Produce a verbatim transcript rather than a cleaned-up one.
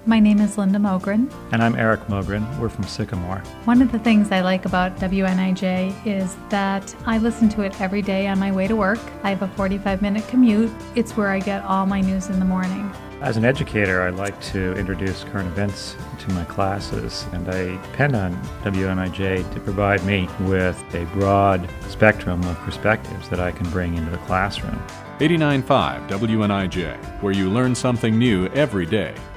My name is Linda Mogren. And I'm Eric Mogren. We're from Sycamore. One of the things I like about W N I J is that I listen to it every day on my way to work. I have a forty-five minute commute. It's where I get all my news in the morning. As an educator, I like to introduce current events to my classes, and I depend on W N I J to provide me with a broad spectrum of perspectives that I can bring into the classroom. eighty-nine point five W N I J, where you learn something new every day.